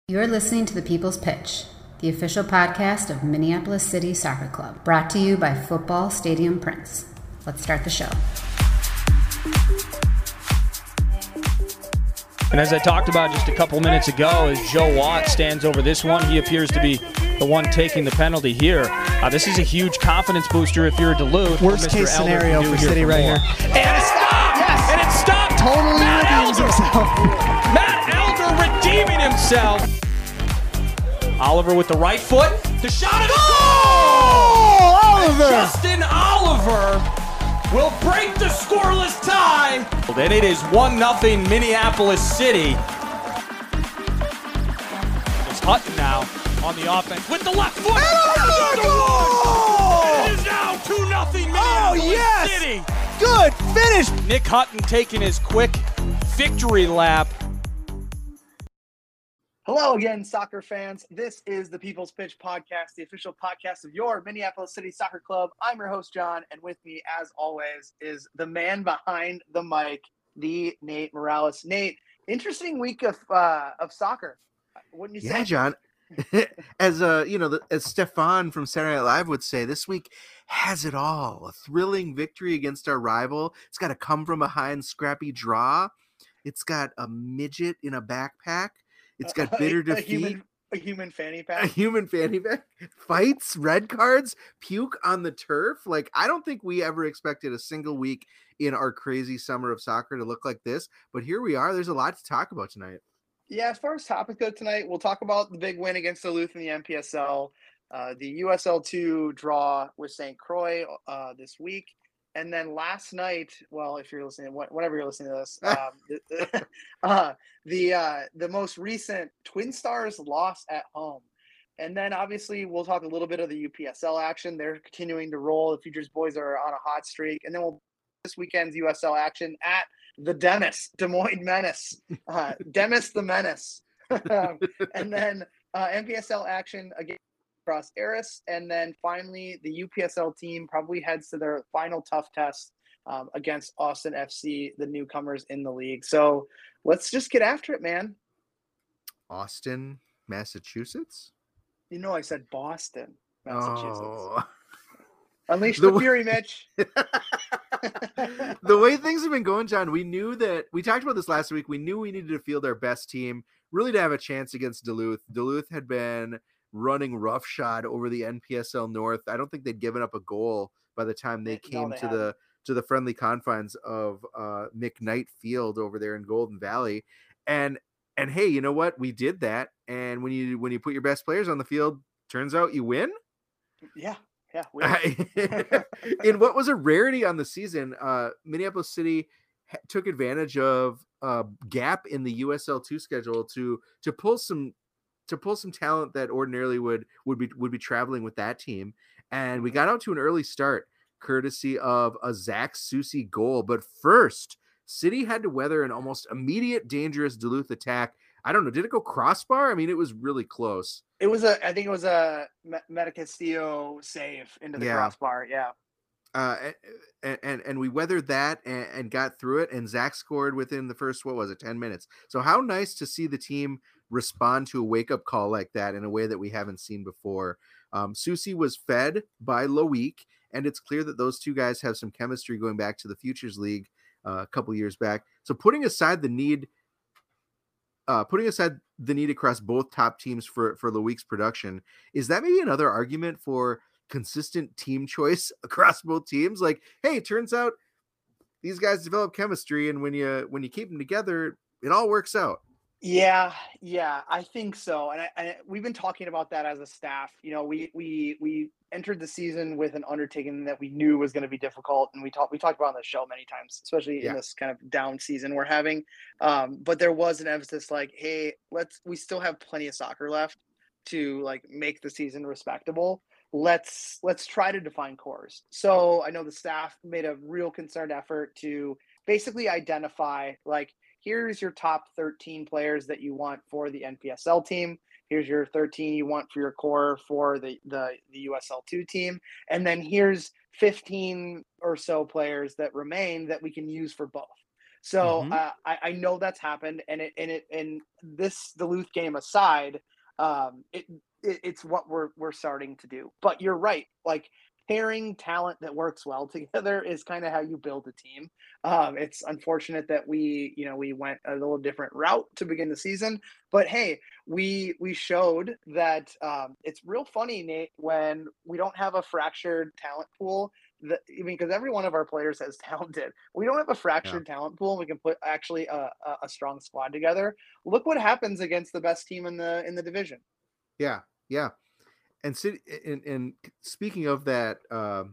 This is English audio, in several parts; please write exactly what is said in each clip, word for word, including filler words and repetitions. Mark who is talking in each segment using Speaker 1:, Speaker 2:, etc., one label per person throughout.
Speaker 1: You're listening to The People's Pitch, the official podcast of Minneapolis City Soccer Club, brought to you by Football Stadium Prince. Let's start the show.
Speaker 2: And as I talked about just a couple minutes ago, as Joe Watt stands over this one, he appears to be the one taking the penalty here. Uh, this is a huge confidence booster if you're Duluth.
Speaker 3: Worst case scenario for City right here.
Speaker 2: And it stopped!
Speaker 3: Yes!
Speaker 2: And it stopped!
Speaker 3: Totally
Speaker 2: Matt
Speaker 3: redeems
Speaker 2: Elder.
Speaker 3: himself.
Speaker 2: Matt Elder redeeming himself. Oliver with the right foot. The shot is
Speaker 3: Oh! Oliver!
Speaker 2: Justin Oliver will break the scoreless tie. And it is one nothing Minneapolis City. It's Hutton now on the offense with the left foot.
Speaker 3: And goal!
Speaker 2: It is now two nothing
Speaker 3: Oh,
Speaker 2: Minneapolis
Speaker 3: yes!
Speaker 2: City.
Speaker 3: Good finish.
Speaker 2: Nick Hutton taking his quick victory lap.
Speaker 4: Hello again, soccer fans. This is the People's Pitch Podcast, the official podcast of your Minneapolis City Soccer Club. I'm your host, John, and with me, as always, is the man behind the mic, the Nate Morales. Nate, interesting week of uh, of soccer, wouldn't you say?
Speaker 5: Yeah, John. as uh, you know, the, as Stefan from Saturday Night Live would say, this week has it all. A thrilling victory against our rival. It's got a come from behind scrappy draw. It's got a midget in a backpack. It's got bitter
Speaker 4: a, a
Speaker 5: defeat.
Speaker 4: Human, a human fanny
Speaker 5: A
Speaker 4: pack.
Speaker 5: human fanny pack. Fights, red cards, puke on the turf. Like, I don't think we ever expected a single week in our crazy summer of soccer to look like this. But here we are. There's a lot to talk about tonight.
Speaker 4: Yeah, as far as topic go tonight, we'll talk about the big win against Duluth in the M P S L, uh, the U S L two draw with Saint Croix uh, this week. And then last night, well, if you're listening, whenever you're listening to this, um, the, uh, the uh, the most recent Twin Stars loss at home. And then obviously we'll talk a little bit of the U P S L action. They're continuing to roll. The Futures boys are on a hot streak. And then we'll this weekend's U S L action at the Demis, Des Moines Menace. Uh, Demis the Menace. um, and then uh, M P S L action again across Eris, and then finally the U P S L team probably heads to their final tough test um, against Austin F C, the newcomers in the league. So let's just get after it, man.
Speaker 5: Austin, Massachusetts?
Speaker 4: You know I said Boston, Massachusetts.
Speaker 5: Oh.
Speaker 4: Unleash
Speaker 5: The
Speaker 4: the,
Speaker 5: way-
Speaker 4: fury, Mitch.
Speaker 5: The way things have been going, John, we knew that we talked about this last week. We knew we needed to field our best team really to have a chance against Duluth. Duluth had been running roughshod over the N P S L North. I don't think they'd given up a goal by the time they
Speaker 4: No,
Speaker 5: came
Speaker 4: they
Speaker 5: to
Speaker 4: haven't.
Speaker 5: the to the friendly confines of uh, McKnight Field over there in Golden Valley. And and hey, you know what? We did that. And when you when you put your best players on the field, turns out you win.
Speaker 4: Yeah, yeah. we-
Speaker 5: In what was a rarity on the season, uh, Minneapolis City ha- took advantage of a gap in the U S L two schedule to to pull some to pull some talent that ordinarily would would be would be traveling with that team. And we got out to an early start, courtesy of a Zach Susi goal. But first, City had to weather an almost immediate dangerous Duluth attack. I don't know, did it go crossbar? I mean, it was really close.
Speaker 4: It was a, I think it was a Meta Castillo save into the
Speaker 5: Yeah.
Speaker 4: crossbar. Yeah.
Speaker 5: Uh, and, and and we weathered that and, and got through it. And Zach scored within the first, what was it, ten minutes. So how nice to see the team respond to a wake-up call like that in a way that we haven't seen before. Um, Susi was fed by Loic, and it's clear that those two guys have some chemistry going back to the Futures League uh, a couple years back. So putting aside the need, uh, putting aside the need across both top teams for, for Loic's production, is that maybe another argument for consistent team choice across both teams? Like, hey, it turns out these guys develop chemistry, and when you when you keep them together, it all works out.
Speaker 4: Yeah, yeah, I think so. And I, I, we've been talking about that as a staff. You know, we we we entered the season with an undertaking that we knew was going to be difficult, and we talked we talked about on the show many times, especially
Speaker 5: Yeah.
Speaker 4: in this kind of down season we're having. Um, but there was an emphasis like, hey, let's we still have plenty of soccer left to like make the season respectable. Let's let's try to define cores. So I know the staff made a real concerted effort to basically identify like, here's your top thirteen players that you want for the N P S L team. Here's your thirteen you want for your core for the, the, the U S L two team. And then here's fifteen or so players that remain that we can use for both. So
Speaker 5: Mhm.
Speaker 4: uh, I, I know that's happened, and it and it and this Duluth game aside, um, it, it it's what we're we're starting to do. But you're right, like pairing talent that works well together is kind of how you build a team. Um, it's unfortunate that we you know we went a little different route to begin the season, but hey, we we showed that um, it's real funny, Nate, when we don't have a fractured talent pool. That, I mean, because every one of our players has talented. We don't have a
Speaker 5: Yeah.
Speaker 4: fractured talent pool. And we can put actually a, a, a strong squad together. Look what happens against the best team in the in the division.
Speaker 5: Yeah. Yeah. And City, and, and speaking of that, um,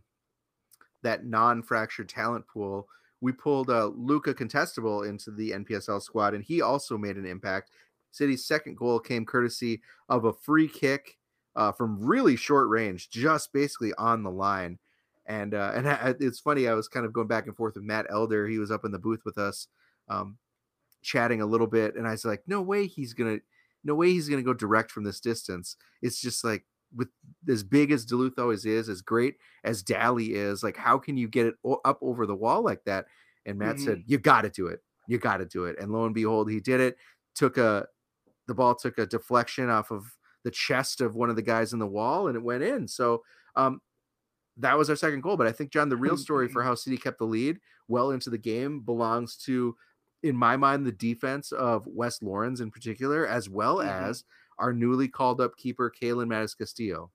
Speaker 5: that non-fractured talent pool, we pulled uh, Luca Contestable into the N P S L squad, and he also made an impact. City's second goal came courtesy of a free kick uh, from really short range, just basically on the line. And uh, and I, it's funny, I was kind of going back and forth with Matt Elder. He was up in the booth with us, um, chatting a little bit, and I was like, no way he's gonna, no way he's gonna go direct from this distance. It's just like, with as big as Duluth always is, as great as Daly is, like, how can you get it o- up over the wall like that? And Matt
Speaker 4: Mm-hmm.
Speaker 5: said, you got to do it. You got to do it. And lo and behold, he did it. Took a, the ball took a deflection off of the chest of one of the guys in the wall, and it went in. So um, that was our second goal. But I think, John, the real story for how City kept the lead well into the game belongs to, in my mind, the defense of Wes Lawrence in particular, as well
Speaker 4: Mm-hmm.
Speaker 5: as our newly called up keeper, Kalen Mattis Castillo.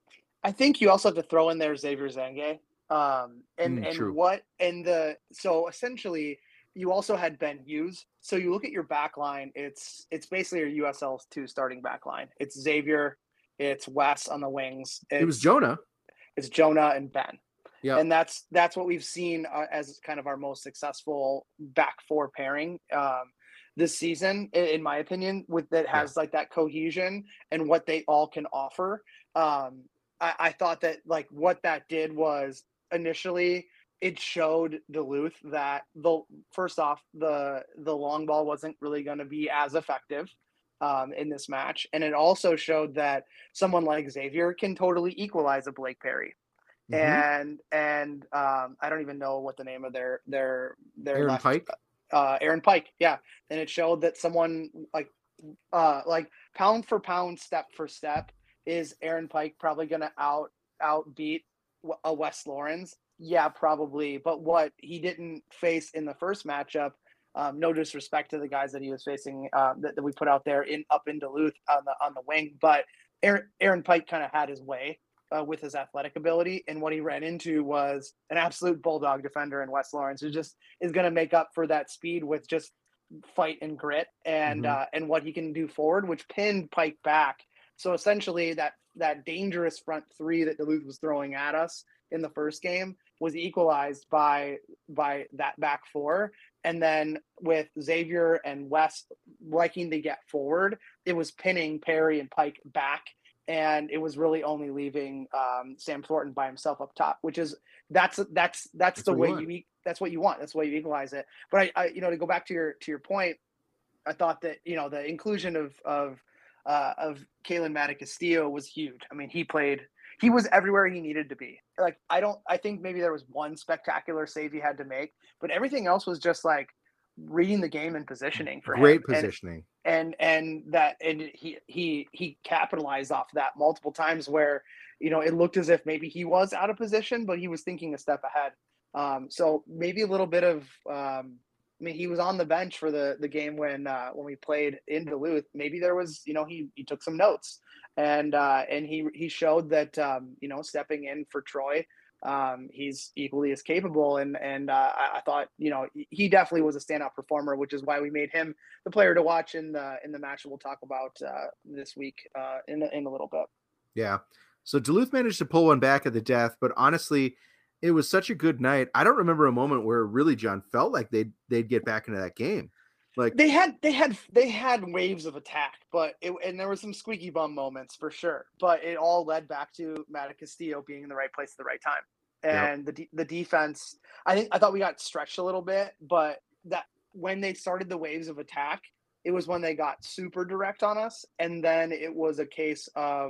Speaker 4: I think you also have to throw in there Xavier Zange. Um, and
Speaker 5: Mm,
Speaker 4: and
Speaker 5: true.
Speaker 4: what and the so essentially you also had Ben Hughes. So you look at your back line, it's it's basically your U S L two starting back line. It's Xavier, it's Wes on the wings, it's,
Speaker 5: It was Jonah.
Speaker 4: It's Jonah and Ben.
Speaker 5: Yeah.
Speaker 4: And that's that's what we've seen uh, as kind of our most successful back four pairing um, this season, in, in my opinion, with that has yeah. like that cohesion and what they all can offer. Um, I, I thought that like what that did was initially it showed Duluth that the first off the the long ball wasn't really going to be as effective um, in this match, and it also showed that someone like Xavier can totally equalize a Blake Perry. Mm-hmm. And and um, I don't even know what the name of their their their
Speaker 5: Aaron
Speaker 4: left,
Speaker 5: Pike.
Speaker 4: Uh, Aaron Pike, yeah. And it showed that someone like uh, like pound for pound, step for step, is Aaron Pike probably going to out outbeat a Wes Lawrence? Yeah, probably. But what he didn't face in the first matchup, um, no disrespect to the guys that he was facing uh, that, that we put out there in up in Duluth on the on the wing, but Aaron Aaron Pike kind of had his way. Uh, with his athletic ability, and what he ran into was an absolute bulldog defender in Wes Lawrence, who just is going to make up for that speed with just fight and grit, and mm-hmm. uh, and what he can do forward, which pinned Pike back. So essentially, that that dangerous front three that Duluth was throwing at us in the first game was equalized by by that back four, and then with Xavier and Wes liking to get forward, it was pinning Perry and Pike back. And it was really only leaving um, Sam Thornton by himself up top, which is that's that's that's, that's the way you, you that's what you want. That's the way you equalize it. But I, I, you know, to go back to your to your point, I thought that you know the inclusion of of uh, of Kalen Mattis Castillo was huge. I mean, he played, he was everywhere he needed to be. Like I don't, I think maybe there was one spectacular save he had to make, but everything else was just like reading the game and positioning for
Speaker 5: great
Speaker 4: him.
Speaker 5: Great positioning.
Speaker 4: And, and and that and he he he capitalized off that multiple times where you know it looked as if maybe he was out of position, but he was thinking a step ahead. Um, so maybe a little bit of um, I mean he was on the bench for the the game when uh, when we played in Duluth. Maybe there was you know he he took some notes and uh, and he he showed that um, you know stepping in for Troy. Um, he's equally as capable, and and uh, I, I thought you know he definitely was a standout performer, which is why we made him the player to watch in the in the match that we'll talk about uh, this week uh, in in a little bit.
Speaker 5: Yeah, so Duluth managed to pull one back at the death, but honestly, it was such a good night. I don't remember a moment where really John felt like they'd they'd get back into that game. Like
Speaker 4: they had they had they had waves of attack, but it, and there were some squeaky bum moments for sure, but it all led back to Mattis Castillo being in the right place at the right time. And yep. the the defense, I think I thought we got stretched a little bit, but that when they started the waves of attack, it was when they got super direct on us, and then it was a case of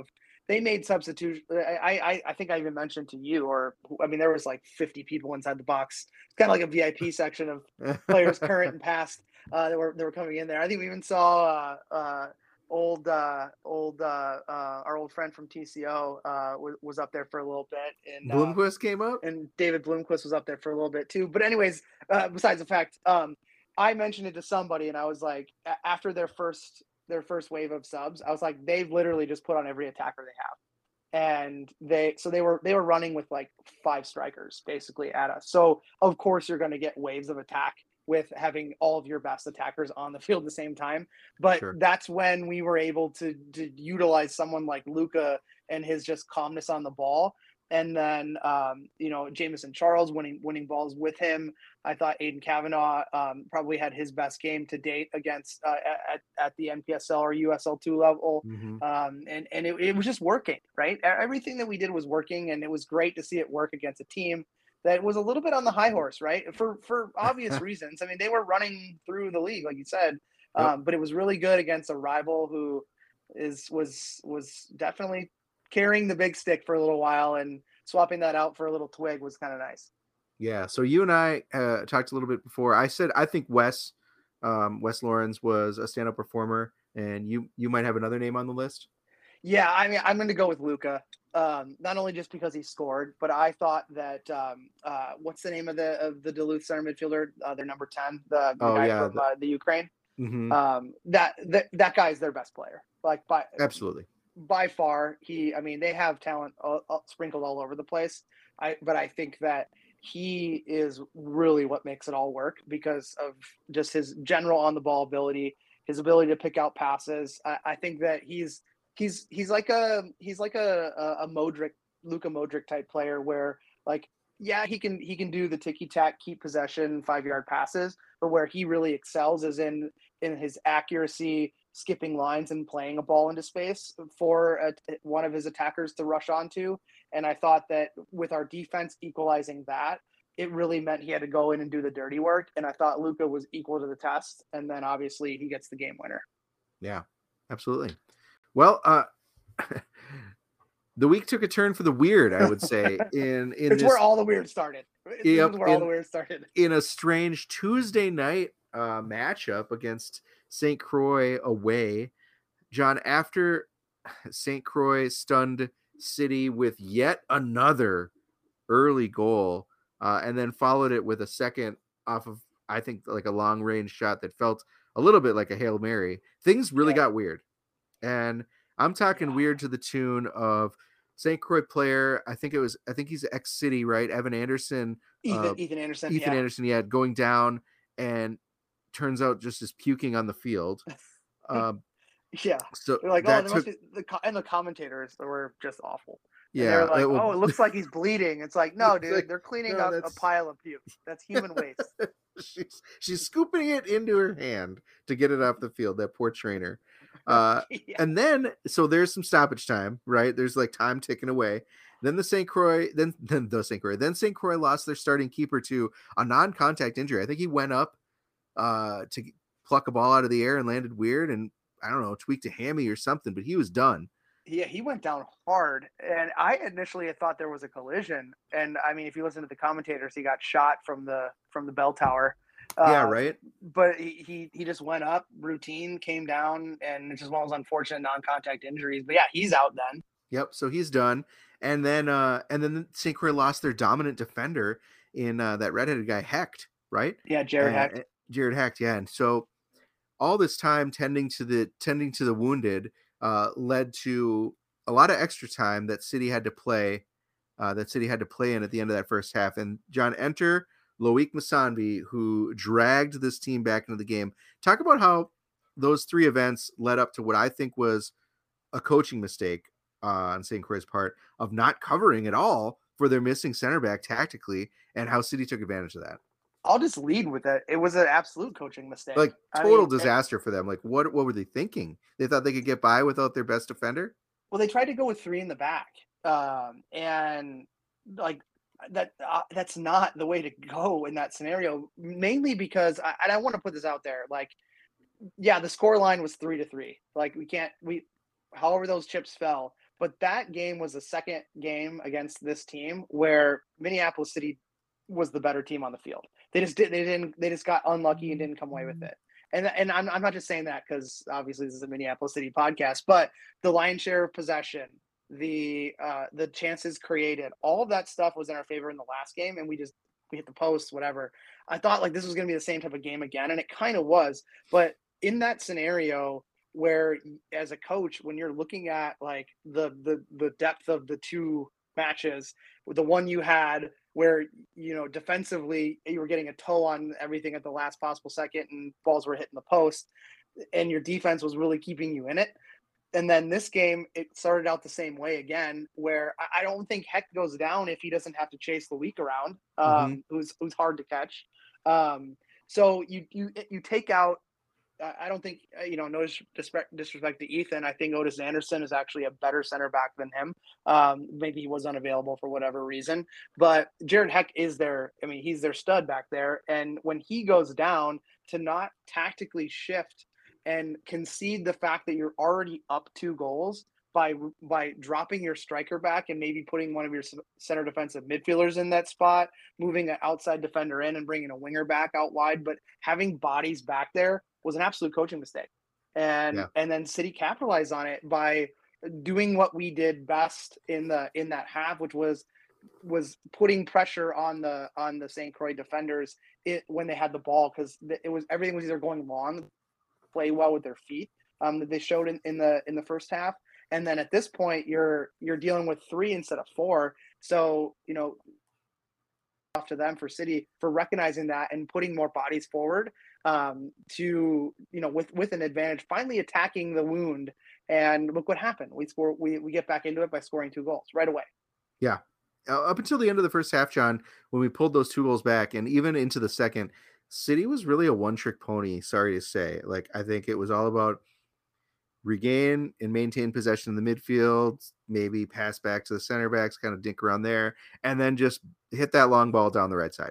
Speaker 4: they made substitution. I, I I think I even mentioned to you, or I mean, there was like fifty people inside the box. It's kind of like a V I P section of players current and past uh, that were that were coming in there. I think we even saw uh, uh, old uh, old uh, uh, our old friend from T C O uh, was, was up there for a little bit, and
Speaker 5: Bloomquist
Speaker 4: um,
Speaker 5: came up,
Speaker 4: and David Bloomquist was up there for a little bit too. But anyways, uh, besides the fact, um, I mentioned it to somebody, and I was like, after their first their first wave of subs, I was like, they've literally just put on every attacker they have. And they, so they were, they were running with like five strikers basically at us. So of course you're going to get waves of attack with having all of your best attackers on the field at the same time. But
Speaker 5: Sure.
Speaker 4: that's when we were able to, to utilize someone like Luka and his just calmness on the ball. And then, um, you know, Jamison Charles winning winning balls with him. I thought Aiden Kavanaugh um, probably had his best game to date against uh, at, at the N P S L or U S L two level.
Speaker 5: Mm-hmm.
Speaker 4: Um, and and it, it was just working, right? Everything that we did was working, and it was great to see it work against a team that was a little bit on the high horse, right? For for obvious reasons. I mean, they were running through the league, like you said, um, yep. But it was really good against a rival who is was was definitely carrying the big stick for a little while, and swapping that out for a little twig was kind of nice.
Speaker 5: Yeah. So you and I uh, talked a little bit before. I said I think Wes um, Wes Lawrence was a standout performer, and you you might have another name on the list.
Speaker 4: Yeah, I mean, I'm going to go with Luka. Um, not only just because he scored, but I thought that um, uh, what's the name of the of the Duluth center midfielder? Uh, their number ten, the, the
Speaker 5: oh,
Speaker 4: guy
Speaker 5: yeah,
Speaker 4: from
Speaker 5: the...
Speaker 4: uh, the Ukraine.
Speaker 5: Mm-hmm.
Speaker 4: Um, that that that guy is their best player. Like by
Speaker 5: absolutely.
Speaker 4: By far, he. I mean, they have talent all, all, sprinkled all over the place. I, but I think that he is really what makes it all work because of just his general on the ball ability, his ability to pick out passes. I, I think that he's he's he's like a he's like a a, a Modric, Luka Modric type player where like yeah he can he can do the ticky tack, keep possession, five yard passes, but where he really excels is in in his accuracy, skipping lines and playing a ball into space for a, one of his attackers to rush onto. And I thought that with our defense equalizing that, it really meant he had to go in and do the dirty work. And I thought Luka was equal to the test. And then obviously he gets the game winner.
Speaker 5: Yeah, absolutely. Well, uh, the week took a turn for the weird, I would say. in, in
Speaker 4: It's
Speaker 5: this,
Speaker 4: where all the weird started. It's
Speaker 5: yep,
Speaker 4: where
Speaker 5: in,
Speaker 4: all the weird started.
Speaker 5: In a strange Tuesday night uh, matchup against Saint Croix away. John, after Saint Croix stunned City with yet another early goal, uh, and then followed it with a second off of, I think, like a long range shot that felt a little bit like a Hail Mary, things really yeah. got weird. And I'm talking weird to the tune of Saint Croix player. I think it was, I think he's ex City, right? Evan Anderson.
Speaker 4: Ethan,
Speaker 5: uh,
Speaker 4: Ethan Anderson.
Speaker 5: Ethan
Speaker 4: yeah.
Speaker 5: Anderson, yeah, going down and turns out just as puking on the field. Um,
Speaker 4: yeah.
Speaker 5: So
Speaker 4: they're like, oh, there
Speaker 5: took,
Speaker 4: must be the and the commentators were just awful. And
Speaker 5: yeah.
Speaker 4: they're like,
Speaker 5: it will,
Speaker 4: oh, it looks like he's bleeding. It's like, no, dude,
Speaker 5: like,
Speaker 4: they're cleaning
Speaker 5: no,
Speaker 4: up
Speaker 5: that's...
Speaker 4: a pile of puke. That's human waste.
Speaker 5: she's she's scooping it into her hand to get it off the field. That poor trainer. Uh, yeah. And then so there's some stoppage time, right? There's like time ticking away. Then the Saint Croix, then then the Saint Croix, then Saint Croix lost their starting keeper to a non-contact injury. I think he went up uh, to pluck a ball out of the air and landed weird, and I don't know, tweaked a hammy or something, but he was done.
Speaker 4: Yeah, he went down hard, and I initially had thought there was a collision. And I mean, if you listen to the commentators, he got shot from the from the bell tower.
Speaker 5: Yeah,
Speaker 4: uh,
Speaker 5: right.
Speaker 4: But he, he he just went up, routine, came down, and it's just one of those unfortunate non-contact injuries. But yeah, he's out then.
Speaker 5: Yep. So he's done, and then uh, and then Saint Croix lost their dominant defender in uh, that redheaded guy Hecht, right?
Speaker 4: Yeah, Jared
Speaker 5: uh,
Speaker 4: Hecht.
Speaker 5: Jared Hecht, yeah. And so all this time tending to the tending to the wounded uh, led to a lot of extra time that City had to play. Uh, that City had to play in at the end of that first half. And John, enter Loic Musambi, who dragged this team back into the game. Talk about how those three events led up to what I think was a coaching mistake uh, on Saint Croix's part of not covering at all for their missing center back tactically, and how City took advantage of that.
Speaker 4: I'll just lead with it. It was an absolute coaching mistake.
Speaker 5: Like total I mean,
Speaker 4: it,
Speaker 5: disaster for them. Like what, what were they thinking? They thought they could get by without their best defender?
Speaker 4: Well, they tried to go with three in the back. Um, and like that, uh, that's not the way to go in that scenario, mainly because I, and I want to put this out there. Like, yeah, the score line was three to three. Like we can't, we, however those chips fell, But that game was the second game against this team where Minneapolis City was the better team on the field. They just did. They didn't. They just got unlucky and didn't come away with it. And and I'm I'm not just saying that because obviously this is a Minneapolis City podcast, but the lion's share of possession, the uh, the chances created, all of that stuff was in our favor in the last game, and we just we hit the post, whatever. I thought like this was going to be the same type of game again, and it kind of was. But in that scenario, where as a coach, when you're looking at like the the the depth of the two matches, the one you had where, you know, defensively you were getting a toe on everything at the last possible second and balls were hitting the post and your defense was really keeping you in it. And then this game, it started out the same way again, where I don't think Heck goes down if he doesn't have to chase the week around, um, mm-hmm. who's, who's hard to catch. Um, so you, you, you take out, I don't think, you know, no disrespect, disrespect to Ethan. I think Otis Anderson is actually a better center back than him. Um, maybe he was unavailable for whatever reason, but Jared Heck is there. I mean, he's their stud back there. And when he goes down, to not tactically shift and concede the fact that you're already up two goals by by dropping your striker back and maybe putting one of your center defensive midfielders in that spot, moving an outside defender in and bringing a winger back out wide, but having bodies back there was an absolute coaching mistake. And yeah. and then City capitalized on it by doing what we did best in the in that half, which was was putting pressure on the on the Saint Croix defenders it, when they had the ball, because it was everything was either going long, play well with their feet, um, that they showed in, in the in the first half. And then at this point, you're you're dealing with three instead of four. So, you know, off to them for City for recognizing that and putting more bodies forward um, to, you know, with, with an advantage, finally attacking the wound. And look what happened. We score, we, we get back into it by scoring two goals right away.
Speaker 5: Yeah. Uh, up until the end of the first half, John, when we pulled those two goals back and even into the second, City was really a one trick pony. Sorry to say. Like, I think it was all about regain and maintain possession in the midfield, maybe pass back to the center backs, kind of dink around there, and then just hit that long ball down the right side.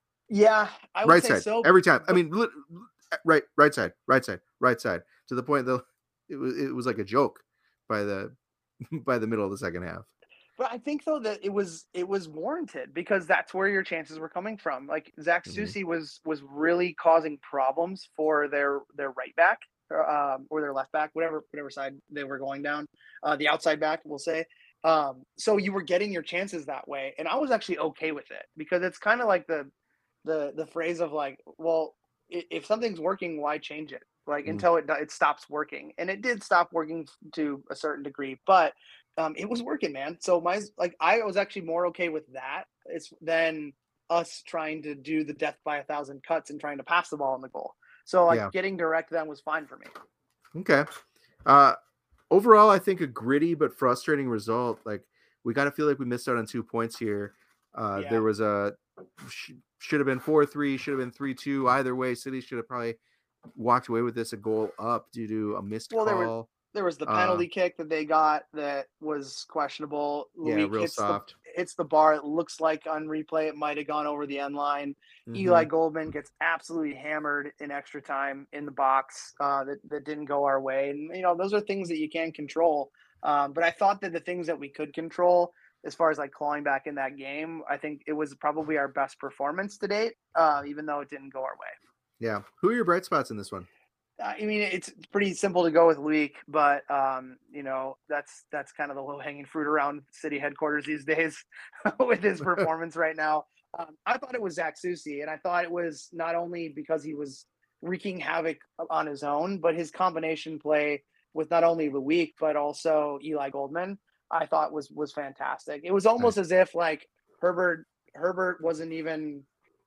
Speaker 4: Yeah, I would
Speaker 5: right
Speaker 4: say
Speaker 5: side
Speaker 4: so.
Speaker 5: Every time. I mean, right, right side, right side, right side. To the point though, it was it was like a joke by the by the middle of the second half.
Speaker 4: But I think though that it was it was warranted because that's where your chances were coming from. Like Zach mm-hmm. Susi was was really causing problems for their their right back. Um, or their left back, whatever whatever side they were going down, uh, the outside back, we'll say. Um, so you were getting your chances that way, and I was actually okay with it because it's kind of like the the the phrase of like, well, if something's working, why change it? Like mm. until it it stops working, and it did stop working to a certain degree, but um, it was working, man. So my like I was actually more okay with that it's than us trying to do the death by a thousand cuts and trying to pass the ball in the goal. So, like, yeah. getting direct then was fine for me.
Speaker 5: Okay. Uh, overall, I think a gritty but frustrating result. Like, we got to feel like we missed out on two points here. Uh, yeah. There was a sh- should have been four three, should have been three two. Either way, City should have probably walked away with this a goal up due to a missed
Speaker 4: well,
Speaker 5: call.
Speaker 4: There was, there was the penalty uh, kick that they got that was questionable.
Speaker 5: Yeah,
Speaker 4: Luik
Speaker 5: real
Speaker 4: hits
Speaker 5: soft.
Speaker 4: The, hits the bar. It looks like on replay it might have gone over the end line. Mm-hmm. Eli Goldman gets absolutely hammered in extra time in the box uh, that, that didn't go our way. And, you know, those are things that you can control. Um, but I thought that the things that we could control as far as like clawing back in that game, I think it was probably our best performance to date, uh, even though it didn't go our way.
Speaker 5: Yeah. Who are your bright spots in this one?
Speaker 4: I mean, it's pretty simple to go with Luik, but um, you know, that's that's kind of the low-hanging fruit around City headquarters these days with his performance right now. Um, I thought it was Zach Susi, and I thought it was not only because he was wreaking havoc on his own, but his combination play with not only Luik but also Eli Goldman, I thought was was fantastic. It was almost as if like Herbert Herbert wasn't even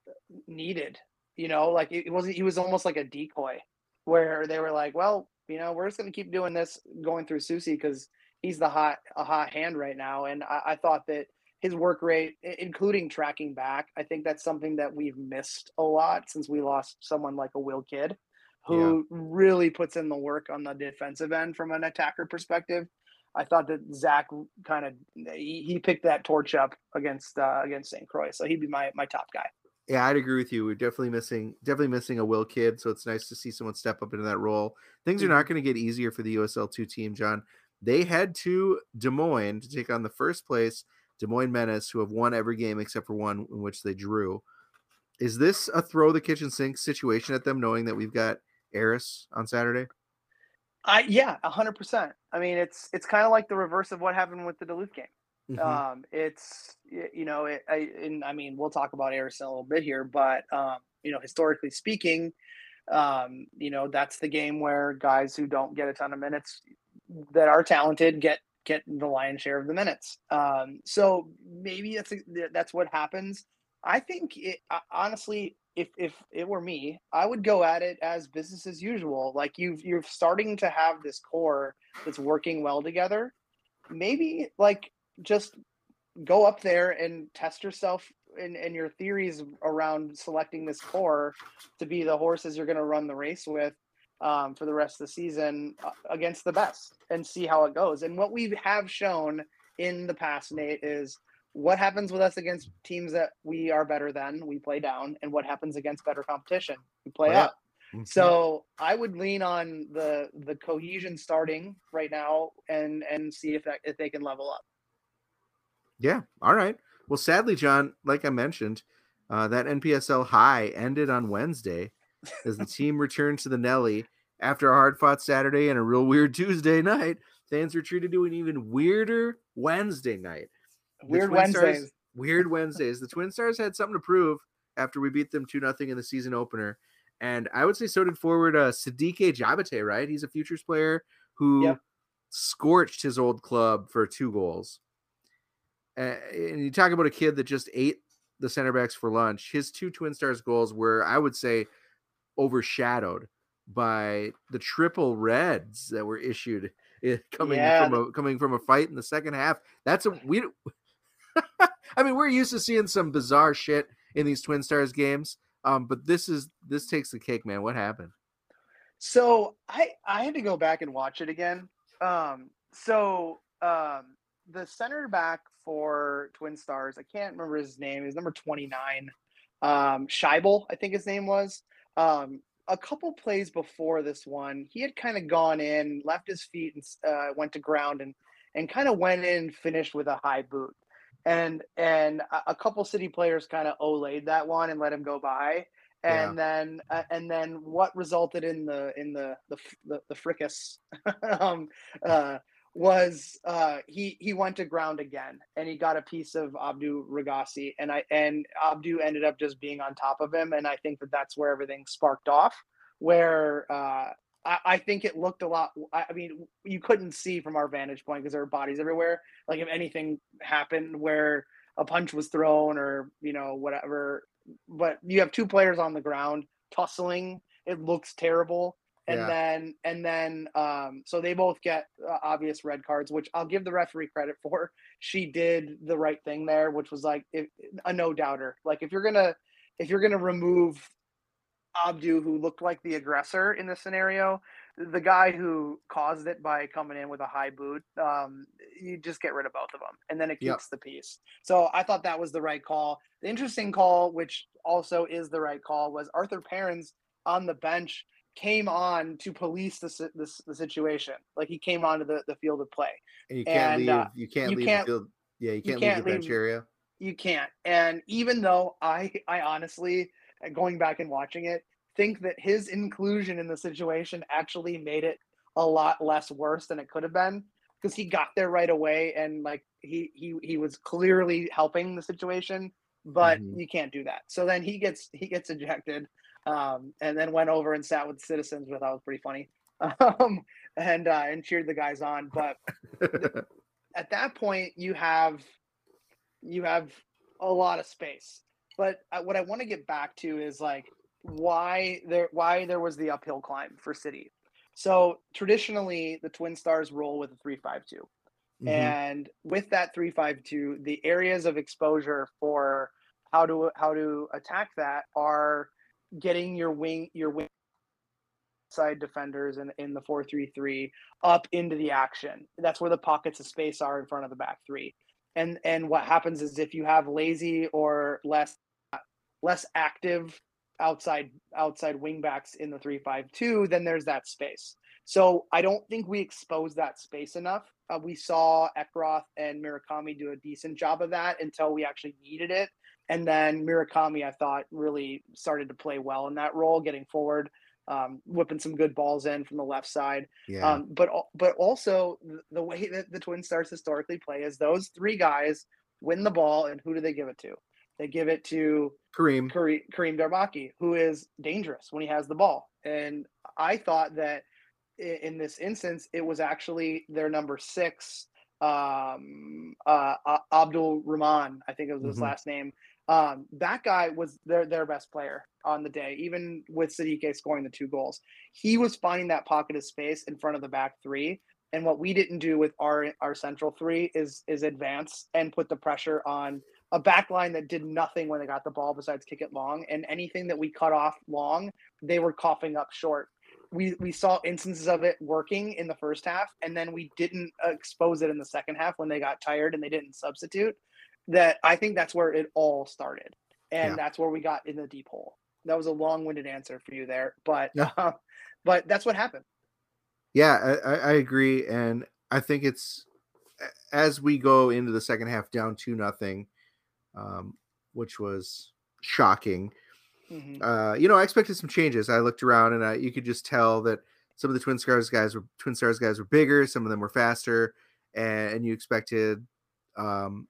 Speaker 4: needed, you know, like it wasn't. He was almost like a decoy. Where they were like, well, you know, we're just going to keep doing this going through Susi because he's the hot, a hot hand right now. And I, I thought that his work rate, including tracking back, I think that's something that we've missed a lot since we lost someone like a Will Kidd, who yeah. really puts in the work on the defensive end from an attacker perspective. I thought that Zach kind of, he, he picked that torch up against, uh, against Saint Croix. So he'd be my, my top guy.
Speaker 5: Yeah, I'd agree with you. We're definitely missing, definitely missing a Will Kidd. So it's nice to see someone step up into that role. Things are not going to get easier for the U S L two team, John. They head to Des Moines to take on the first place Des Moines Menace, who have won every game except for one in which they drew. Is this a throw the kitchen sink situation at them, knowing that we've got Eris on Saturday?
Speaker 4: I yeah, a hundred percent. I mean, it's it's kind of like the reverse of what happened with the Duluth game.
Speaker 5: Mhm.
Speaker 4: Um, it's you know, it, I and I mean, we'll talk about Eris in a little bit here, but um, you know, historically speaking, um, you know, that's the game where guys who don't get a ton of minutes that are talented get get the lion's share of the minutes. Um, so maybe that's that's what happens. I think it honestly, if if it were me, I would go at it as business as usual. Like you've you're starting to have this core that's working well together. Maybe like just go up there and test yourself and, and your theories around selecting this core to be the horses you're going to run the race with um, for the rest of the season uh, against the best and see how it goes. And what we have shown in the past, Nate, is what happens with us against teams that we are better than, we play down, and what happens against better competition, we play
Speaker 5: Play
Speaker 4: up.
Speaker 5: up. Mhm.
Speaker 4: So I would lean on the the cohesion starting right now and and see if that if they can level up.
Speaker 5: Yeah. All right. Well, sadly, John, like I mentioned, uh, that N P S L high ended on Wednesday as the team returned to the Nelly after a hard-fought Saturday and a real weird Tuesday night. Fans were treated to an even weirder Wednesday night. The
Speaker 4: Weird
Speaker 5: Twin Stars-
Speaker 4: Wednesdays.
Speaker 5: weird Wednesdays. The Twin Stars had something to prove after we beat them two nothing in the season opener. And I would say so did forward uh, Sadiq Jabate, right? He's a futures player who
Speaker 4: Yep.
Speaker 5: scorched his old club for two goals. Uh, and you talk about a kid that just ate the center backs for lunch. His two Twin Stars goals were, I would say, overshadowed by the triple reds that were issued eh, coming
Speaker 4: Yeah.
Speaker 5: from a coming from a fight in the second half. That's a we. I mean, we're used to seeing some bizarre shit in these Twin Stars games, um, but this is this takes the cake, man. What happened?
Speaker 4: So I I had to go back and watch it again. Um, so um, the center back for Twin Stars, I can't remember his name. He's number twenty-nine. Um, Scheibel, I think his name was. Um, a couple plays before this one, he had kind of gone in, left his feet, and uh, went to ground, and and kind of went in and finished with a high boot. And and a, a couple City players kind of olayed that one and let him go by. And
Speaker 5: Yeah.
Speaker 4: then uh, and then what resulted in the in the the the, the fricas um, uh, was uh, he he went to ground again and he got a piece of Abdu Ragasi and I and Abdu ended up just being on top of him, and I think that that's where everything sparked off. Where uh, I, I think it looked a lot. I I mean, you couldn't see from our vantage point because there were bodies everywhere. Like if anything happened where a punch was thrown or you know whatever, but you have two players on the ground tussling. It looks terrible. And
Speaker 5: Yeah.
Speaker 4: then, and then, um, so they both get uh, obvious red cards, which I'll give the referee credit for. She did the right thing there, which was like if, a no doubter. Like if you're gonna, if you're gonna remove Abdu, who looked like the aggressor in this scenario, the guy who caused it by coming in with a high boot, um, you just get rid of both of them, and then it
Speaker 5: Yep.
Speaker 4: keeps the peace. So I thought that was the right call. The interesting call, which also is the right call, was Arthur Perrins on the bench came on to police the si- the, the situation. Like he came onto the, the field of play.
Speaker 5: And you can't
Speaker 4: And,
Speaker 5: leave.
Speaker 4: uh,
Speaker 5: you can't
Speaker 4: you
Speaker 5: leave
Speaker 4: can't-
Speaker 5: the field. Yeah, you can't,
Speaker 4: can't
Speaker 5: leave the bench
Speaker 4: leave-
Speaker 5: area.
Speaker 4: You can't. And even though I, I honestly, going back and watching it, think that his inclusion in the situation actually made it a lot less worse than it could have been, because he got there right away and like he he he was clearly helping the situation, but
Speaker 5: Mhm.
Speaker 4: you can't do that. So then he gets he gets ejected, um, and then went over and sat with the citizens, which I thought was pretty funny, um, and uh, and cheered the guys on. But at that point, you have you have a lot of space. But uh, what I want to get back to is like why there why there was the uphill climb for City. So traditionally, the Twin Stars roll with a three five two.
Speaker 5: Mhm.
Speaker 4: And with that three five two, the areas of exposure for how to how to attack that are getting your wing your wing side defenders in, in the four three three up into the action. That's where the pockets of space are in front of the back three. And and what happens is if you have lazy or less less active outside outside wing backs in the three five two, then there's that space. So I don't think we exposed that space enough. Uh, we saw Ekroth and Murakami do a decent job of that until we actually needed it. And then Murakami, I thought, really started to play well in that role, getting forward, um, whipping some good balls in from the left side.
Speaker 5: Yeah.
Speaker 4: Um, but but also the way that the Twin Stars historically play is those three guys win the ball, and who do they give it to? They give it to
Speaker 5: Kareem.
Speaker 4: Kareem, Kareem Darbaki, who is dangerous when he has the ball. And I thought that in this instance, it was actually their number six, um, uh, Abdul Rahman, I think it was his
Speaker 5: Mhm.
Speaker 4: last name. Um, that guy was their their best player on the day, even with Sadike scoring the two goals. He was finding that pocket of space in front of the back three. And what we didn't do with our our central three is is advance and put the pressure on a back line that did nothing when they got the ball besides kick it long. And anything that we cut off long, they were coughing up short. We we saw instances of it working in the first half, and then we didn't expose it in the second half when they got tired and they didn't substitute. That I think that's where it all started, and
Speaker 5: Yeah.
Speaker 4: that's where we got in the deep hole. That was a long-winded answer for you there, but
Speaker 5: Yeah.
Speaker 4: uh, but that's what happened.
Speaker 5: Yeah, I, I agree, and I think it's as we go into the second half down two nothing, um, which was shocking.
Speaker 4: Mm-hmm.
Speaker 5: Uh, you know, I expected some changes. I looked around and I, you could just tell that some of the Twin Stars guys were Twin Stars guys were bigger, some of them were faster, and, and you expected um,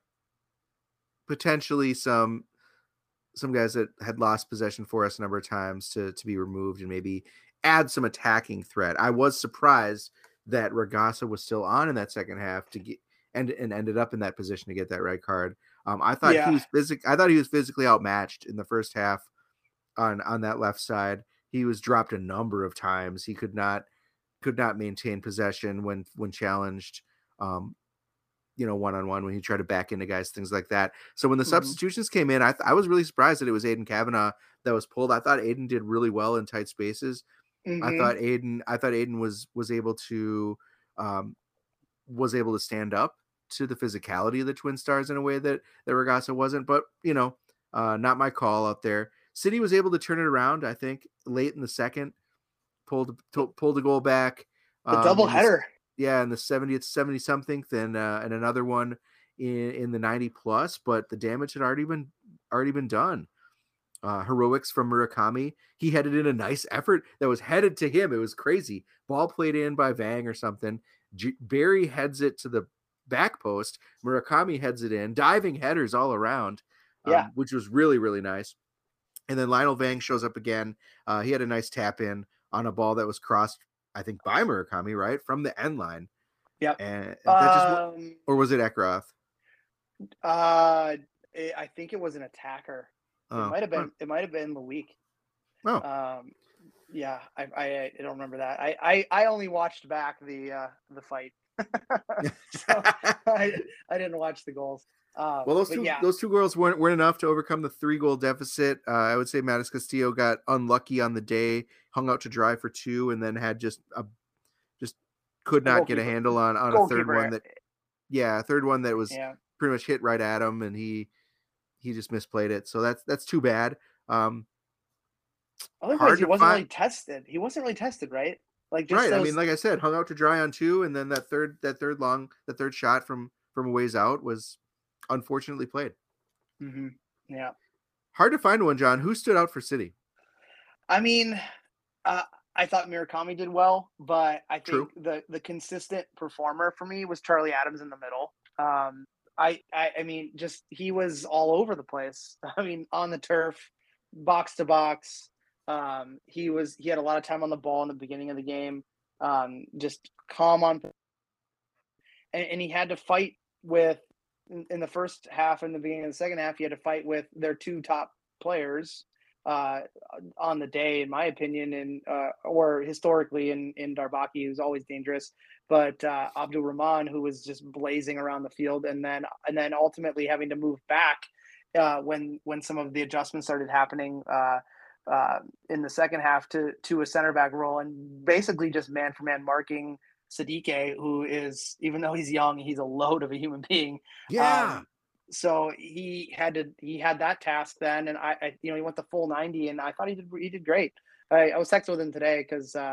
Speaker 5: potentially some some guys that had lost possession for us a number of times to to be removed and maybe add some attacking threat. I was surprised that Ragasa was still on in that second half to get and and ended up in that position to get that red card. Um, I thought
Speaker 4: Yeah.
Speaker 5: he was physic. I thought he was physically outmatched in the first half on on that left side. He was dropped a number of times. He could not could not maintain possession when when challenged. Um, you know, one on one when he tried to back into guys, things like that. So when the
Speaker 4: Mhm.
Speaker 5: substitutions came in, I th- I was really surprised that it was Aiden Kavanaugh that was pulled. I thought Aiden did really well in tight spaces. I
Speaker 4: Mhm.
Speaker 5: thought Aiden, I thought Aiden was was able to um, was able to stand up to the physicality of the Twin Stars in a way that that Ragasa wasn't. But you know, uh, not my call out there. City was able to turn it around. I think late in the second, pulled to, pulled a goal back.
Speaker 4: The
Speaker 5: um,
Speaker 4: double
Speaker 5: in the s-
Speaker 4: header.
Speaker 5: yeah, in the seventieth, seventy something, then uh, and another one in in the ninety plus. But the damage had already been already been done. Uh, heroics from Murakami. He headed in a nice effort that was headed to him. It was crazy. Ball played in by Vang or something. J- Barry heads it to the back post. Murakami heads it in. Diving headers all around, um,
Speaker 4: Yeah.
Speaker 5: which was really, really nice. And then Lionel Vang shows up again. Uh, he had a nice tap in on a ball that was crossed, I think, by Murakami, right? From the end line.
Speaker 4: Yep.
Speaker 5: And that just,
Speaker 4: Um,
Speaker 5: or was it Ekroth?
Speaker 4: uh, it, I think it was an attacker.
Speaker 5: Oh,
Speaker 4: It might have
Speaker 5: huh.
Speaker 4: been. It might have been the week.
Speaker 5: Oh,
Speaker 4: Um, yeah, I, I I don't remember that. I I, I only watched back the uh, the fight, so I I didn't watch the goals. Um,
Speaker 5: well, those
Speaker 4: but
Speaker 5: two
Speaker 4: yeah,
Speaker 5: those two goals weren't weren't enough to overcome the three goal deficit. Uh, I would say Mattis Castillo got unlucky on the day, hung out to dry for two, and then had just a just could
Speaker 4: the
Speaker 5: not get a
Speaker 4: goalkeeper-
Speaker 5: handle on on a third
Speaker 4: goalkeeper,
Speaker 5: one that yeah, a third one that was
Speaker 4: yeah.
Speaker 5: pretty much hit right at him, and he he just misplayed it. So that's that's too bad. Um,
Speaker 4: Otherwise,
Speaker 5: hard
Speaker 4: he
Speaker 5: to
Speaker 4: wasn't
Speaker 5: find-
Speaker 4: really tested. He wasn't really tested, right? Like just
Speaker 5: right. I
Speaker 4: those.
Speaker 5: mean, like I said, hung out to dry on two, and then that third that third long that third shot from from a ways out was unfortunately played.
Speaker 4: Mhm, yeah.
Speaker 5: Hard to find one, John. Who stood out for City?
Speaker 4: I mean, uh, I thought Murakami did well, but I think
Speaker 5: True.
Speaker 4: the the consistent performer for me was Charlie Adams in the middle. Um, I, I I mean, just he was all over the place. I mean, on the turf, box to box. Um, he was he had a lot of time on the ball in the beginning of the game. Um, just calm on, and, and he had to fight with in, in the first half and the beginning of the second half. He had to fight with their two top players uh, on the day, in my opinion, and uh, or historically in in Darbaki, who's always dangerous, but uh, Abdul Rahman, who was just blazing around the field, and then and then ultimately having to move back uh, when when some of the adjustments started happening uh, uh, in the second half to to a center back role, and basically just man for man marking Sadike, who is, even though he's young, he's a load of a human being. Um, so he had to he had that task then, and I, I you know he went the full ninety, and I thought he did he did great. I, I was texting with him today because uh,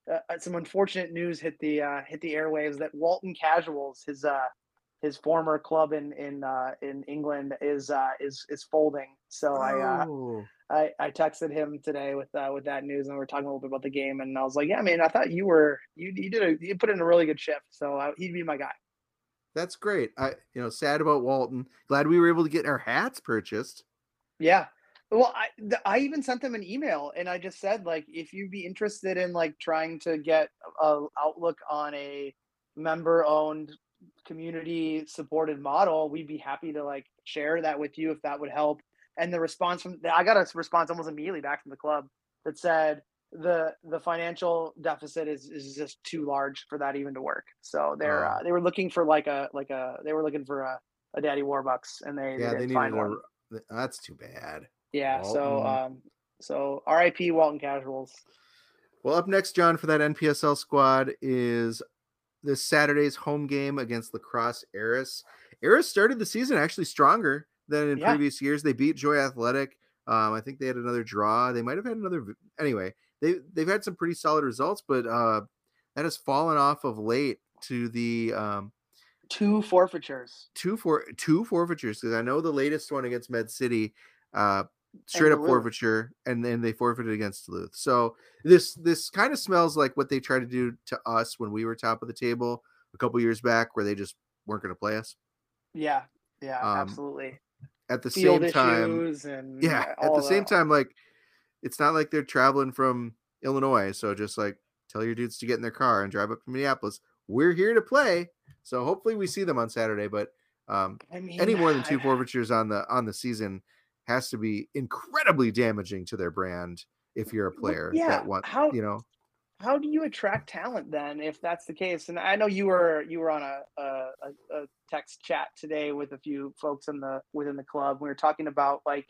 Speaker 4: uh, some unfortunate news hit the uh, hit the airwaves that Walton Casuals, his uh, his former club in in uh, in England, is uh, is is folding. So I, uh,
Speaker 5: Oh,
Speaker 4: I I texted him today with uh, with that news, and we were talking a little bit about the game, and I was like, yeah, man, I thought you were you you did a you put in a really good shift, so uh, he'd be my guy.
Speaker 5: that's great. I, you know, sad about Walton. Glad we were able to get our hats purchased.
Speaker 4: Yeah. Well, I th- I even sent them an email, and I just said, like, if you'd be interested in like trying to get a outlook on a member owned, community supported model, we'd be happy to like share that with you if that would help. And the response from I got a response almost immediately back from the club that said the the financial deficit is is just too large for that even to work. So they're
Speaker 5: Oh,
Speaker 4: uh, they were looking for like a like a they were looking for a, a Daddy Warbucks, and they they
Speaker 5: yeah, they
Speaker 4: didn't
Speaker 5: needed
Speaker 4: find one.
Speaker 5: a. That's too bad.
Speaker 4: Yeah, so
Speaker 5: Walton.
Speaker 4: um, so R I P Walton Casuals.
Speaker 5: Well, up next, John, for that N P S L squad is this Saturday's home game against Lacrosse Eris. Eris started the season actually stronger than in
Speaker 4: Yeah,
Speaker 5: previous years. They beat Joy Athletic. Um, I think they had another draw. They might have had another. Anyway, they they've had some pretty solid results, but uh, that has fallen off of late to the um,
Speaker 4: two forfeitures
Speaker 5: two for two forfeitures, because I know the latest one against Med City, uh,
Speaker 4: and
Speaker 5: straight up
Speaker 4: Duluth.
Speaker 5: forfeiture, and then they forfeited against Duluth. So this this kind of smells like what they tried to do to us when we were top of the table a couple years back, where they just weren't going to play us.
Speaker 4: Yeah, yeah,
Speaker 5: Um,
Speaker 4: absolutely.
Speaker 5: at the
Speaker 4: Field
Speaker 5: same time,
Speaker 4: issues and
Speaker 5: yeah,
Speaker 4: yeah,
Speaker 5: at
Speaker 4: all
Speaker 5: the same
Speaker 4: the
Speaker 5: time, like it's not like they're traveling from Illinois, so just like tell your dudes to get in their car and drive up to Minneapolis. We're here to play, so hopefully we see them on Saturday. But um,
Speaker 4: I mean,
Speaker 5: any more than two
Speaker 4: I,
Speaker 5: forfeitures on the on the season has to be incredibly damaging to their brand if you're a
Speaker 4: well,
Speaker 5: player
Speaker 4: yeah.
Speaker 5: that want,
Speaker 4: How
Speaker 5: you know.
Speaker 4: how do you attract talent then if that's the case? And I know you were you were on a a, a text chat today with a few folks in the within the club. We were talking about like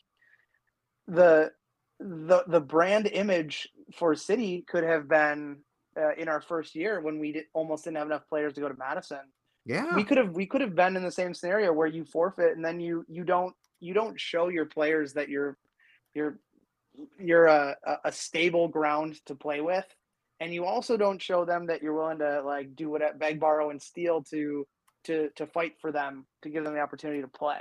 Speaker 4: the the the brand image for City could have been uh, in our first year when we did, almost didn't have enough players to go to Madison. We
Speaker 5: Yeah,
Speaker 4: could have we could have been in the same scenario where you forfeit and then you you don't you don't show your players that you're you're you're a, a stable ground to play with, and you also don't show them that you're willing to like do what beg, borrow, and steal to to to fight for them to give them the opportunity to play.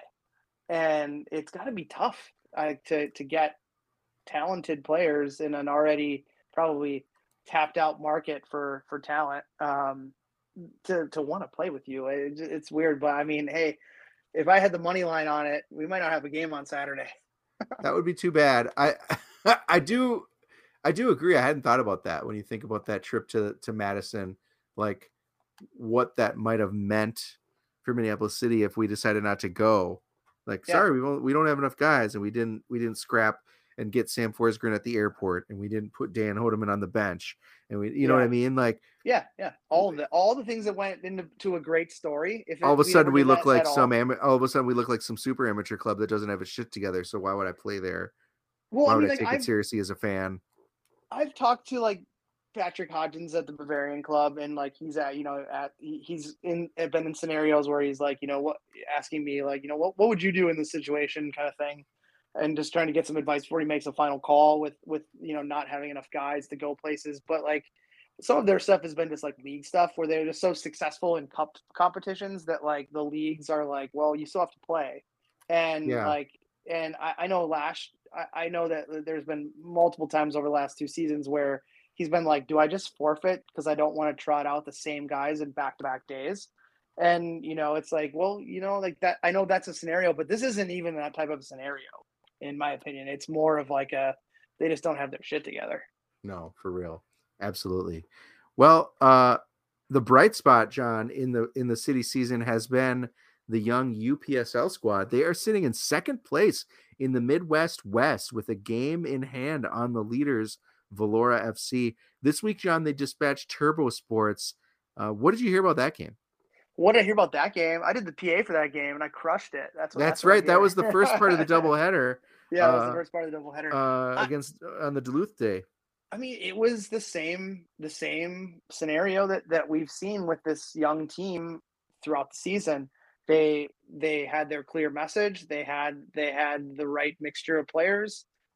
Speaker 4: And it's got to be tough uh, to to get talented players in an already probably tapped out market for for talent um, to to want to play with you. It, it's weird, but I mean, hey, if I had the money line on it, we might not have a game on Saturday.
Speaker 5: that would be too bad. I I do I do agree. I hadn't thought about that when you think about that trip to to Madison, like what that might have meant for Minneapolis City if we decided not to go. Like,
Speaker 4: Yeah,
Speaker 5: sorry, we won't, we don't have enough guys, and we didn't we didn't scrap and get Sam Forsgren at the airport, and we didn't put Dan Hodeman on the bench, and we, you know what I
Speaker 4: yeah,
Speaker 5: mean? Like,
Speaker 4: yeah, yeah. All of the all the things that went into to a great story. If
Speaker 5: all
Speaker 4: it,
Speaker 5: of a
Speaker 4: we ever
Speaker 5: sudden we
Speaker 4: did
Speaker 5: look
Speaker 4: that
Speaker 5: like
Speaker 4: at
Speaker 5: some
Speaker 4: all,
Speaker 5: am- all of a sudden we look like some super amateur club that doesn't have a shit together. So why would I play there?
Speaker 4: well,
Speaker 5: Why
Speaker 4: I
Speaker 5: would
Speaker 4: mean,
Speaker 5: I
Speaker 4: like
Speaker 5: take it
Speaker 4: I've
Speaker 5: seriously as a fan?
Speaker 4: I've talked to like Patrick Hodgins at the Bavarian Club, and like he's at you know at he's in been in scenarios where he's like you know what asking me like you know what what would you do in this situation kind of thing, and just trying to get some advice before he makes a final call with with you know not having enough guys to go places. But like some of their stuff has been just like league stuff where they're just so successful in cup competitions that like the leagues are like, well, you still have to play, and
Speaker 5: Yeah.
Speaker 4: like and I, I know last I, I know that there's been multiple times over the last two seasons where he's been like, do I just forfeit because I don't want to trot out the same guys in back to back days? And you know, it's like, well, you know, like that. I know that's a scenario, but this isn't even that type of scenario, in my opinion. It's more of like a they just don't have their shit together.
Speaker 5: No, for real. Absolutely. Well, uh, the bright spot, John, in the in the City season has been the young U P S L squad. They are sitting in second place in the Midwest West with a game in hand on the leaders, Valora F C. This week, John, they dispatched Turbo Sports. Uh, what did you hear about that game?
Speaker 4: What did I hear about that game? I did the P A for that game and I crushed it. That's what.
Speaker 5: That's
Speaker 4: That's what I
Speaker 5: right. That
Speaker 4: hear.
Speaker 5: was the first part of the doubleheader.
Speaker 4: Yeah, that was the
Speaker 5: Uh,
Speaker 4: first part of the doubleheader.
Speaker 5: uh,
Speaker 4: I,
Speaker 5: against on the Duluth day.
Speaker 4: I mean, it was the same the same scenario that that we've seen with this young team throughout the season. They they had their clear message. They had they had the right mixture of players.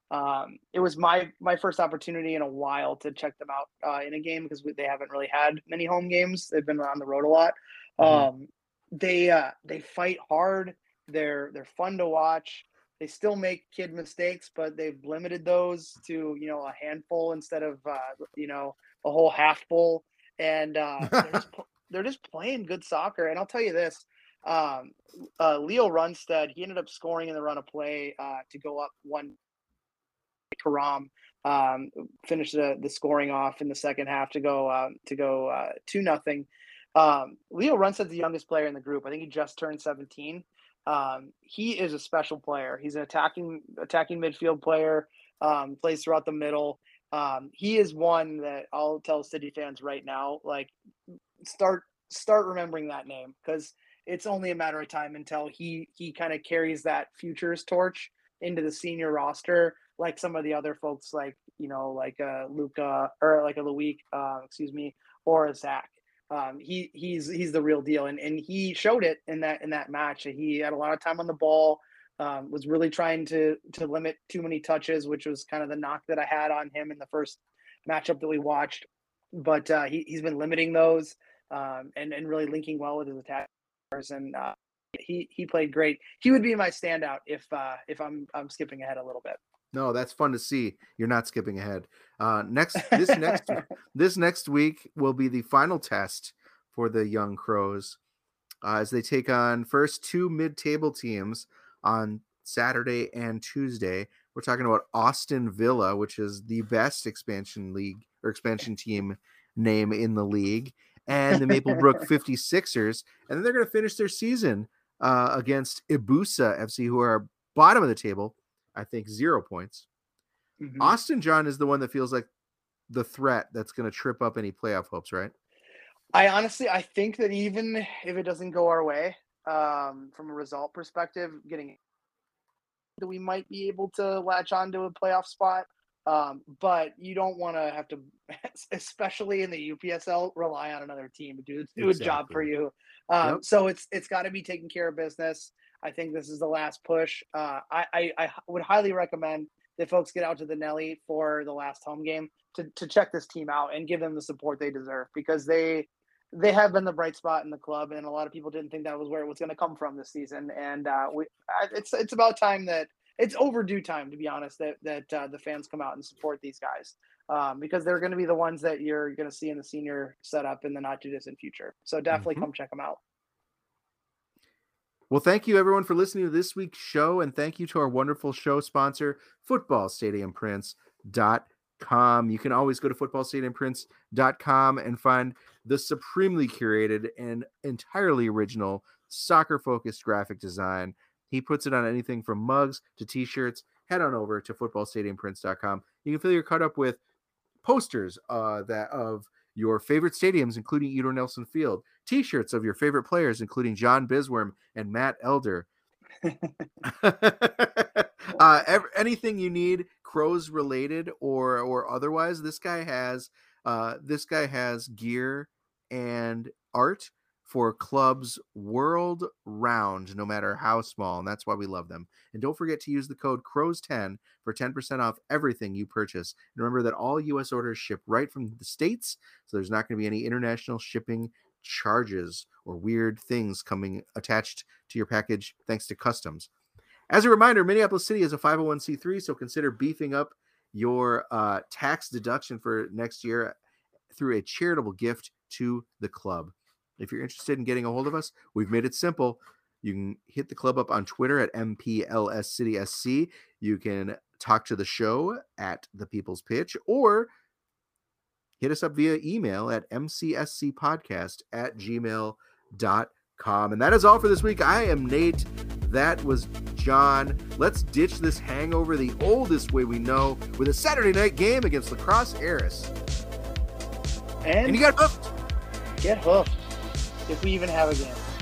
Speaker 4: Um, it was my my first opportunity in a while to check them out uh, in a game because we, they haven't really had many home games. They've been on the road a lot.
Speaker 5: Mm-hmm.
Speaker 4: Um, they uh, they fight hard. They're they're fun to watch. They still make kid mistakes, but they've limited those to, you know, a handful instead of uh, you know, a whole half bowl. And uh, they're just they're just playing good soccer. And I'll tell you this. Um, uh, Leo Runstead, he ended up scoring in the run of play uh, to go up one. Karam um, finished the, the scoring off in the second half to go uh, to go uh, two nothing. Um, Leo Runstead's the youngest player in the group. I think he just turned seventeen. Um, he is a special player. He's an attacking attacking midfield player. Um, plays throughout the middle. Um, he is one that I'll tell City fans right now, like start start remembering that name because it's only a matter of time until he he kind of carries that futures torch into the senior roster, like some of the other folks, like, you know, like uh, Luca or like a Loic, uh, excuse me, or a Zach. Um, he he's he's the real deal, and and he showed it in that in that match. He had a lot of time on the ball, um, was really trying to to limit too many touches, which was kind of the knock that I had on him in the first matchup that we watched. But uh, he he's been limiting those um, and and really linking well with his attackers, and uh, he he played great. He would be my standout if uh, if I'm I'm skipping ahead a little bit.
Speaker 5: No, that's fun to see. You're not skipping ahead. Uh, next, this next, this next week will be the final test for the Young Crows uh, as they take on first two mid-table teams on Saturday and Tuesday. We're talking about Austin Villa, which is the best expansion league or expansion team name in the league, and the Maplebrook fifty-sixers, and then they're going to finish their season uh, against Ibusa F C, who are bottom of the table. I think zero points. Mm-hmm. Austin John is the one that feels like the threat that's going to trip up any playoff hopes, right?
Speaker 4: I honestly, I think that even if it doesn't go our way, um, from a result perspective, getting that we might be able to latch on to a playoff spot. Um, but you don't want to have to, especially in the U P S L, rely on another team to do, do exactly. a job for you. Um, yep. So it's it's got to be taking care of business. I think this is the last push. Uh, I, I, I would highly recommend that folks get out to the Nelly for the last home game to, to check this team out and give them the support they deserve, because they they have been the bright spot in the club, and a lot of people didn't think that was where it was going to come from this season. And uh, we, it's it's about time that it's overdue time, to be honest, that that uh, the fans come out and support these guys, um, because they're going to be the ones that you're going to see in the senior setup in the not too distant future. So definitely mm-hmm. come check them out.
Speaker 5: Well, thank you, everyone, for listening to this week's show, and thank you to our wonderful show sponsor, football stadium prints dot com. You can always go to football stadium prints dot com and find the supremely curated and entirely original soccer-focused graphic design. He puts it on anything from mugs to T-shirts. Head on over to football stadium prints dot com. You can fill your cut up with posters uh, that of your favorite stadiums, including Edo Nelson Field, T-shirts of your favorite players, including John Bisworm and Matt Elder. uh, every, anything you need, Crows related or or otherwise, this guy has uh, this guy has gear and art for clubs world round, no matter how small, and that's why we love them. And don't forget to use the code crows ten for ten percent off everything you purchase. And remember that all U S orders ship right from the States, so there's not going to be any international shipping charges or weird things coming attached to your package thanks to customs. As a reminder, Minneapolis City is a five oh one c three, so consider beefing up your uh, tax deduction for next year through a charitable gift to the club. If you're interested in getting a hold of us, we've made it simple. You can hit the club up on Twitter at M P L S City S C. You can talk to the show at The People's Pitch, or hit us up via email at m c s c podcast at gmail dot com. And that is all for this week. I am Nate. That was John. Let's ditch this hangover the oldest way we know with a Saturday night game against La Crosse Harris.
Speaker 4: And,
Speaker 5: and you got hooked.
Speaker 4: Get hooked. If we even have a game.